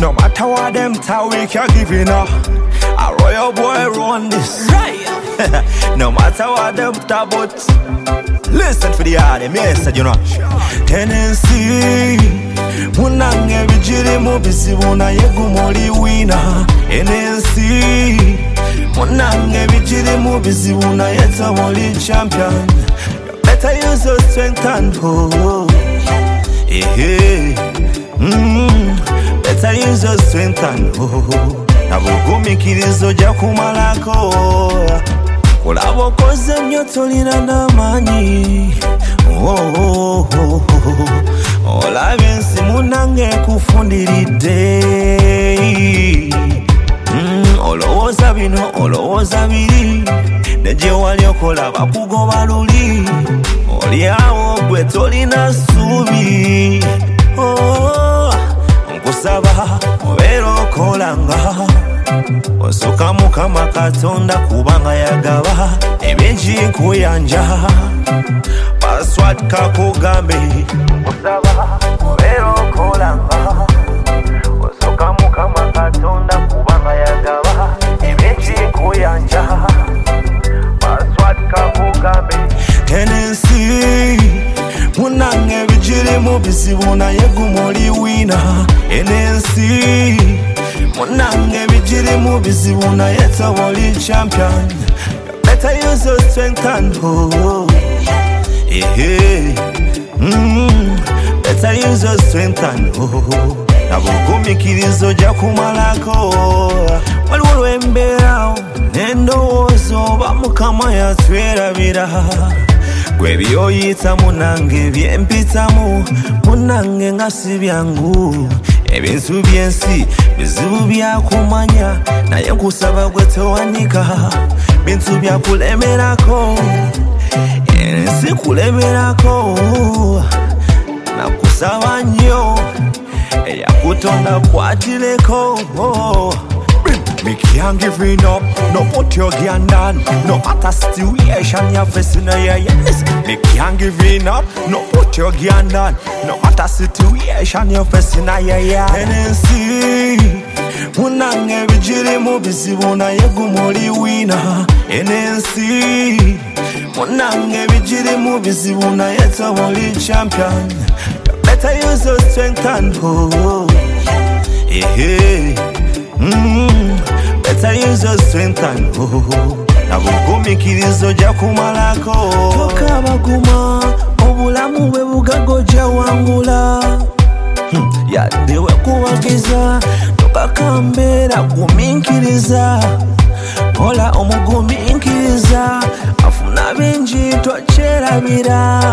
No matter what them tell, we can't give it up. A royal boy run this. Right. No matter what them talk about. Listen for the hard, me said you know. Tennessee, munange bijiri mubisi buna yegumoli wina. Tennessee, munange bijiri mubisi buna yetamoli champion. You better use your strength and hope. Better use your strength and hope. Nabugumikirizo jakumalako. Kulabo koze nnyo tolina n'amaanyi. Olabye ensi munange ekufundiridde. Olowooza bino olowooza biri, ne gye wali okola bakugoba luli. Oli awo gwe tolina ssuubi. Nkusaba obeera okolanga osoka Mukama Katonda kubanga yagaba ebingi nkuyanja. Password kakugambe nkusaba obeera okolanga osoka Mukama Katonda kubanga yagaba ebingi nkuyanja. Password kakugambe Tennessee, munange bijiri mubisi buna yegumoli wina. Tennessee, munange bijiri mubisi buna yetamoli champion. You better use your strength and hope. Better use your strength and hope. Nabugumikirizo jakumalako. Waliwo lwembeerawo n'endowooza oba Mukama yatwerabira. Gwe byoyita munange byempitamu, munange nga si byangu. Ebintu by'ensi bizibu byakumanya, naye nkusaba gwe towanika. Bintu byakulemerako, ensi kulemerako. Nakusaba nnyo eyakutonda kwatireko. Me can't give it up, no put your hand down. No matter situation you're facing, yes. Me can't give it up, no put your hand down. No matter situation you're facing, Tennessee, munange bijiri mubisi buna yegumoli wina. Tennessee, munange bijiri mubisi buna yetamoli champion. You better use your strength and hope. Better use your strength and hope. Nabugumikirizo jakumalako. Toka baguma obulamu bwe bugago jawangula. Yadde wekuwagiza toka kambera guminkiriza. Ola omuguminkiriza afuna bingi twakyerabira.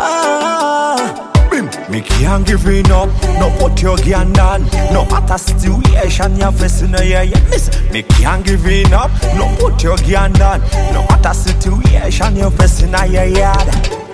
Me can't give it up, no put your hand on. No matter situation you're facing, yes. Me can't give it up, no put your hand on. No matter situation you're facing,